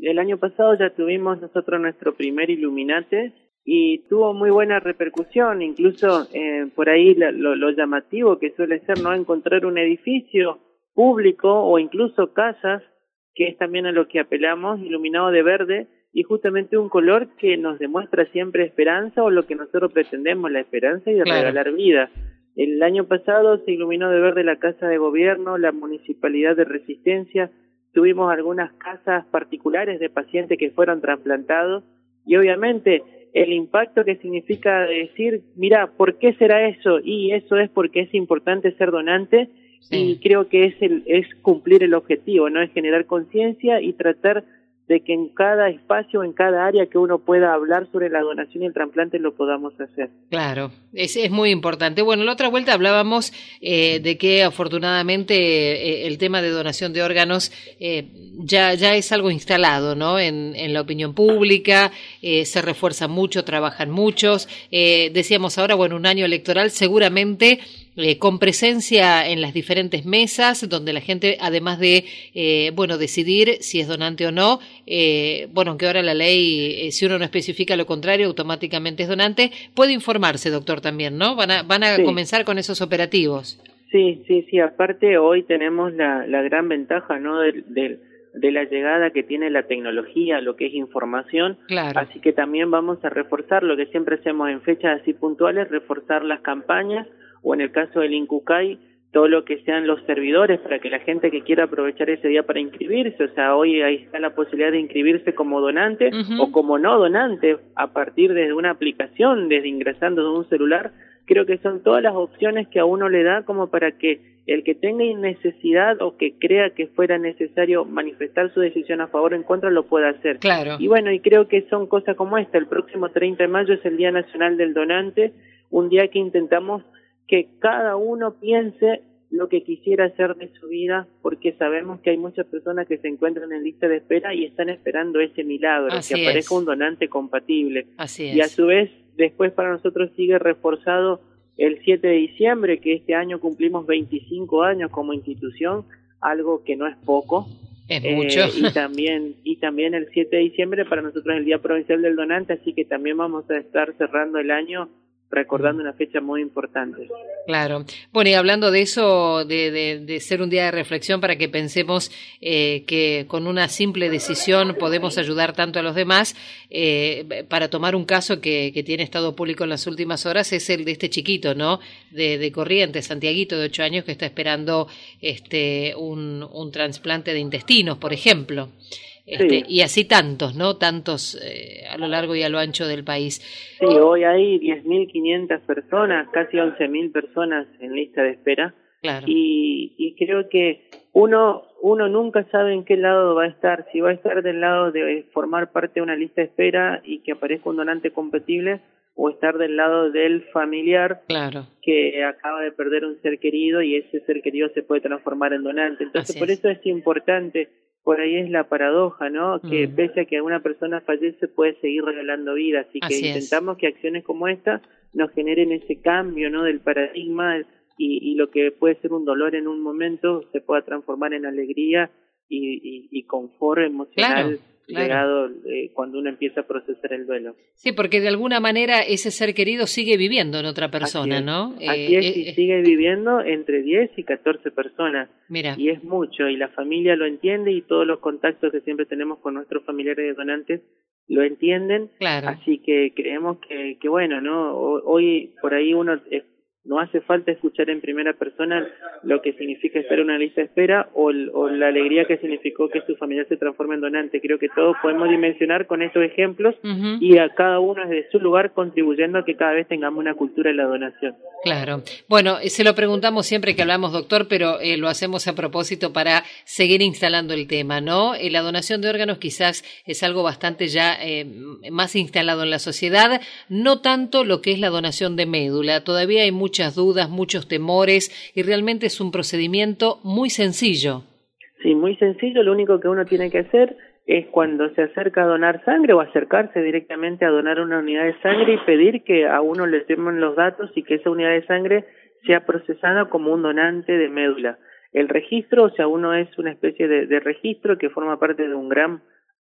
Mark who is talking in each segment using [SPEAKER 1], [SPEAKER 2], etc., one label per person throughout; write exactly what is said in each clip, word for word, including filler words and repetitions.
[SPEAKER 1] el año pasado ya tuvimos nosotros nuestro primer Iluminate y tuvo muy buena repercusión, incluso eh, por ahí lo, lo, lo llamativo que suele ser no encontrar un edificio público o incluso casas, que es también a lo que apelamos, iluminado de verde, y justamente un color que nos demuestra siempre esperanza o lo que nosotros pretendemos, la esperanza y de
[SPEAKER 2] Claro.
[SPEAKER 1] regalar vida. El año pasado se iluminó de verde la Casa de Gobierno, la Municipalidad de Resistencia, tuvimos algunas casas particulares de pacientes que fueron trasplantados y obviamente el impacto que significa decir, mira, ¿por qué será eso? Y eso es porque es importante ser donante
[SPEAKER 2] Sí.
[SPEAKER 1] y creo que es, el, es cumplir el objetivo, ¿no? Es generar conciencia y tratar de que en cada espacio, en cada área que uno pueda hablar sobre la donación y el trasplante lo podamos hacer.
[SPEAKER 2] Claro, es, es muy importante. Bueno, la otra vuelta hablábamos eh, de que afortunadamente eh, el tema de donación de órganos eh, ya, ya es algo instalado, ¿no? En, en la opinión pública, eh, se refuerza mucho, trabajan muchos. Eh, decíamos ahora, bueno, un año electoral seguramente Eh, con presencia en las diferentes mesas, donde la gente, además de, eh, bueno, decidir si es donante o no, eh, bueno, aunque ahora la ley, eh, si uno no especifica lo contrario, automáticamente es donante, puede informarse, doctor, también, ¿no? Van a, van a
[SPEAKER 1] Sí.
[SPEAKER 2] comenzar con esos operativos.
[SPEAKER 1] Sí, sí, sí, aparte hoy tenemos la, la gran ventaja, ¿no?, del, del de la llegada que tiene la tecnología, lo que es información,
[SPEAKER 2] Claro.
[SPEAKER 1] así que también vamos a reforzar lo que siempre hacemos en fechas así puntuales, reforzar las campañas, o en el caso del INCUCAI, todo lo que sean los servidores para que la gente que quiera aprovechar ese día para inscribirse, o sea, hoy ahí está la posibilidad de inscribirse como donante
[SPEAKER 2] Uh-huh.
[SPEAKER 1] o como no donante a partir de una aplicación, desde ingresando de un celular. Creo que son todas las opciones que a uno le da como para que el que tenga necesidad o que crea que fuera necesario manifestar su decisión a favor o en contra lo pueda hacer.
[SPEAKER 2] Claro.
[SPEAKER 1] Y bueno, y creo que son cosas como esta. El próximo treinta de mayo es el Día Nacional del Donante, un día que intentamos que cada uno piense lo que quisiera hacer de su vida, porque sabemos que hay muchas personas que se encuentran en lista de espera y están esperando ese milagro,
[SPEAKER 2] Así
[SPEAKER 1] que aparezca
[SPEAKER 2] es.
[SPEAKER 1] un donante compatible.
[SPEAKER 2] Así
[SPEAKER 1] Y a
[SPEAKER 2] es.
[SPEAKER 1] su vez, después para nosotros sigue reforzado el siete de diciembre, que este año cumplimos veinticinco años como institución, algo que no es poco.
[SPEAKER 2] Es
[SPEAKER 1] Eh,
[SPEAKER 2] mucho.
[SPEAKER 1] y también y también el siete de diciembre para nosotros es el Día Provincial del Donante, así que también vamos a estar cerrando el año recordando una fecha muy importante.
[SPEAKER 2] Claro. Bueno, y hablando de eso, de, de, de ser un día de reflexión para que pensemos eh, que con una simple decisión podemos ayudar tanto a los demás, eh, para tomar un caso que, que tiene estado público en las últimas horas, es el de este chiquito, ¿no? De, de Corrientes, Santiaguito, de ocho años, que está esperando este un, un trasplante de intestinos, por ejemplo. Este,
[SPEAKER 1] Sí.
[SPEAKER 2] Y así tantos, ¿no? Tantos eh, a lo largo y a lo ancho del país.
[SPEAKER 1] Sí, hoy hay diez mil quinientas personas, casi once mil personas en lista de espera.
[SPEAKER 2] Claro.
[SPEAKER 1] Y, y creo que uno uno nunca sabe en qué lado va a estar, si va a estar del lado de formar parte de una lista de espera y que aparezca un donante compatible, o estar del lado del familiar
[SPEAKER 2] Claro.
[SPEAKER 1] que acaba de perder un ser querido y ese ser querido se puede transformar en donante. Entonces,
[SPEAKER 2] Así
[SPEAKER 1] por
[SPEAKER 2] es.
[SPEAKER 1] eso es importante. Por ahí es la paradoja, ¿no? Que
[SPEAKER 2] Mm.
[SPEAKER 1] pese a que alguna persona fallece, puede seguir regalando vida. Así que
[SPEAKER 2] Así es.
[SPEAKER 1] intentamos que acciones como esta nos generen ese cambio, ¿no?, del paradigma y, y lo que puede ser un dolor en un momento se pueda transformar en alegría y, y, y confort emocional.
[SPEAKER 2] Claro, claro.
[SPEAKER 1] Llegado eh, cuando uno empieza a procesar el duelo.
[SPEAKER 2] Sí, porque de alguna manera ese ser querido sigue viviendo en otra persona,
[SPEAKER 1] Así es.
[SPEAKER 2] ¿no?
[SPEAKER 1] Así
[SPEAKER 2] Eh,
[SPEAKER 1] es, y
[SPEAKER 2] eh,
[SPEAKER 1] sigue viviendo entre diez y catorce personas.
[SPEAKER 2] Mira.
[SPEAKER 1] Y es mucho, y la familia lo entiende, y todos los contactos que siempre tenemos con nuestros familiares de donantes lo entienden.
[SPEAKER 2] Claro.
[SPEAKER 1] Así que creemos que, que bueno, ¿no? Hoy por ahí uno eh, no hace falta escuchar en primera persona lo que significa estar en una lista de espera o, o la alegría que significó que su familiar se transforme en donante. Creo que todos podemos dimensionar con estos ejemplos
[SPEAKER 2] Uh-huh.
[SPEAKER 1] y a cada uno desde su lugar contribuyendo a que cada vez tengamos una cultura de la donación.
[SPEAKER 2] Claro. Bueno, se lo preguntamos siempre que hablamos, doctor, pero eh, lo hacemos a propósito para seguir instalando el tema, ¿no? Eh, la donación de órganos quizás es algo bastante ya eh, más instalado en la sociedad, no tanto lo que es la donación de médula. Todavía hay muchas dudas, muchos temores y realmente es un procedimiento muy sencillo.
[SPEAKER 1] Sí, muy sencillo. Lo único que uno tiene que hacer es cuando se acerca a donar sangre o acercarse directamente a donar una unidad de sangre y pedir que a uno le firmen los datos y que esa unidad de sangre sea procesada como un donante de médula. El registro, o sea, uno es una especie de, de registro que forma parte de un gran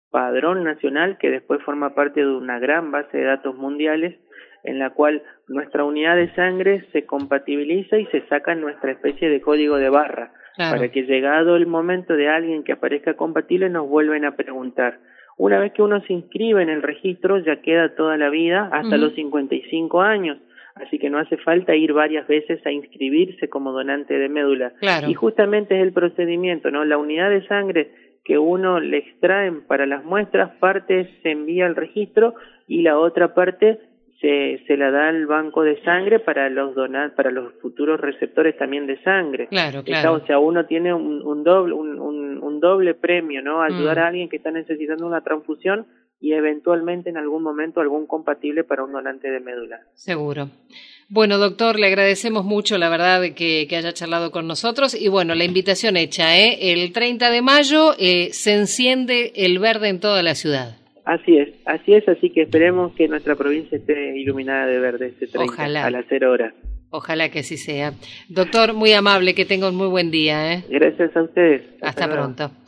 [SPEAKER 1] padrón nacional que después forma parte de una gran base de datos mundiales en la cual nuestra unidad de sangre se compatibiliza y se saca nuestra especie de código de barra, claro, para que llegado el momento de alguien que aparezca compatible nos vuelven a preguntar. Una vez que uno se inscribe en el registro ya queda toda la vida hasta uh-huh. los cincuenta y cinco años, así que no hace falta ir varias veces a inscribirse como donante de médula.
[SPEAKER 2] Claro.
[SPEAKER 1] Y justamente es el procedimiento, ¿no? La unidad de sangre que uno le extraen para las muestras, parte se envía al registro y la otra parte se, se la da al banco de sangre para los donar, para los futuros receptores también de sangre.
[SPEAKER 2] Claro, claro.
[SPEAKER 1] Está, o sea, uno tiene un, un doble un, un, un doble premio, ¿no? Ayudar mm. a alguien que está necesitando una transfusión y eventualmente en algún momento algún compatible para un donante de médula.
[SPEAKER 2] Seguro. Bueno, doctor, le agradecemos mucho, la verdad, que, que haya charlado con nosotros. Y bueno, la invitación hecha, ¿eh? El treinta de mayo eh, se enciende el verde en toda la ciudad.
[SPEAKER 1] Así es, así es, así que esperemos que nuestra provincia esté iluminada de verde este treinta,
[SPEAKER 2] Ojalá.
[SPEAKER 1] A las cero horas.
[SPEAKER 2] Ojalá que así sea. Doctor, muy amable, que tenga un muy buen día, ¿eh?
[SPEAKER 1] Gracias a ustedes.
[SPEAKER 2] Hasta, Hasta pronto.